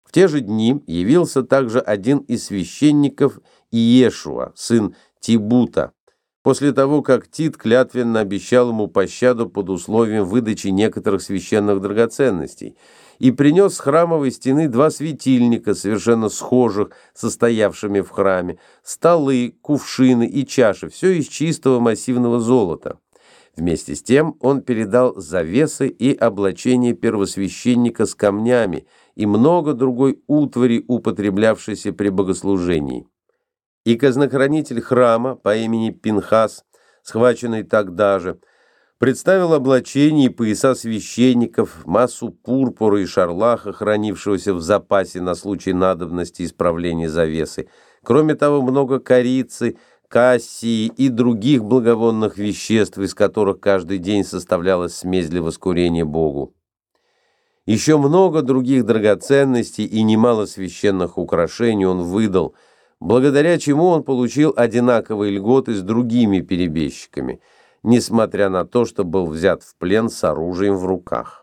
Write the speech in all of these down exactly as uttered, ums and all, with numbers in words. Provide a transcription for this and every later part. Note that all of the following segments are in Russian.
В те же дни явился также один из священников Иешуа, сын Тибута, после того, как Тит клятвенно обещал ему пощаду под условием выдачи некоторых священных драгоценностей, и принес с храмовой стены два светильника, совершенно схожих со стоявшими в храме, столы, кувшины и чаши, все из чистого массивного золота. Вместе с тем он передал завесы и облачение первосвященника с камнями и много другой утвари, употреблявшейся при богослужении. И казнохранитель храма по имени Пинхас, схваченный тогда же, представил облачение и пояса священников, массу пурпура и шарлаха, хранившегося в запасе на случай надобности исправления завесы, кроме того, много корицы, кассии и других благовонных веществ, из которых каждый день составлялась смесь для воскурения Богу. Еще много других драгоценностей и немало священных украшений он выдал, благодаря чему он получил одинаковые льготы с другими перебежчиками, несмотря на то, что был взят в плен с оружием в руках.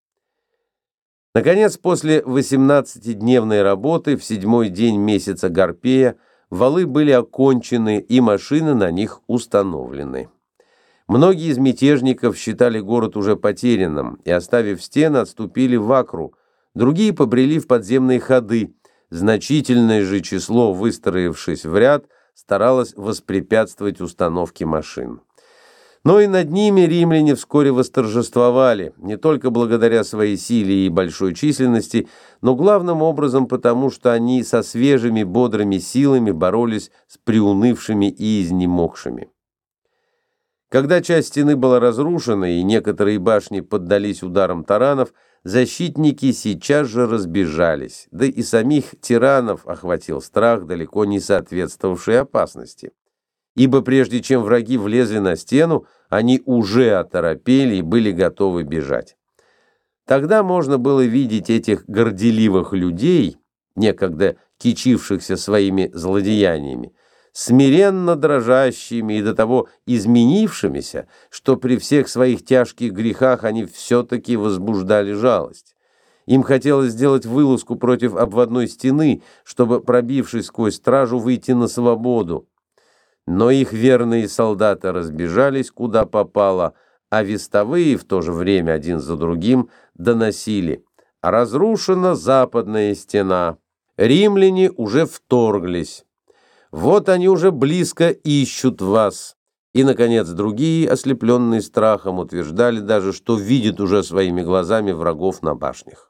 Наконец, после восемнадцатидневной работы, в седьмой день месяца Гарпея, валы были окончены и машины на них установлены. Многие из мятежников считали город уже потерянным и, оставив стены, отступили в Акру, другие побрели в подземные ходы. Значительное же число, выстроившись в ряд, старалось воспрепятствовать установке машин. Но и над ними римляне вскоре восторжествовали, не только благодаря своей силе и большой численности, но главным образом потому, что они со свежими бодрыми силами боролись с приунывшими и изнемогшими. Когда часть стены была разрушена и некоторые башни поддались ударам таранов, защитники сейчас же разбежались, да и самих тиранов охватил страх, далеко не соответствовавший опасности. Ибо прежде чем враги влезли на стену, они уже оторопели и были готовы бежать. Тогда можно было видеть этих горделивых людей, некогда кичившихся своими злодеяниями, смиренно дрожащими и до того изменившимися, что при всех своих тяжких грехах они все-таки возбуждали жалость. Им хотелось сделать вылазку против обводной стены, чтобы, пробившись сквозь стражу, выйти на свободу. Но их верные солдаты разбежались, куда попало, а вестовые в то же время один за другим доносили: «Разрушена западная стена, римляне уже вторглись, вот они уже близко ищут вас». И, наконец, другие, ослепленные страхом, утверждали даже, что видят уже своими глазами врагов на башнях.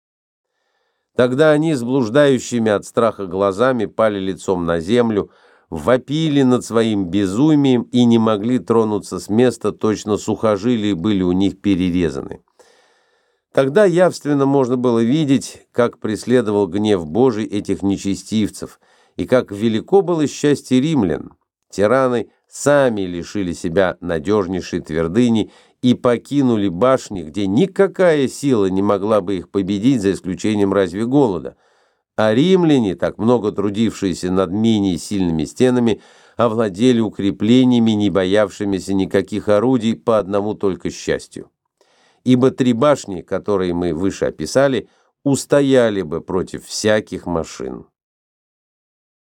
Тогда они с блуждающими от страха глазами пали лицом на землю, вопили над своим безумием и не могли тронуться с места, точно сухожилия были у них перерезаны. Тогда явственно можно было видеть, как преследовал гнев Божий этих нечестивцев, и как велико было счастье римлян. Тираны сами лишили себя надежнейшей твердыни и покинули башни, где никакая сила не могла бы их победить, за исключением разве голода. А римляне, так много трудившиеся над менее сильными стенами, овладели укреплениями, не боявшимися никаких орудий по одному только счастью. Ибо три башни, которые мы выше описали, устояли бы против всяких машин.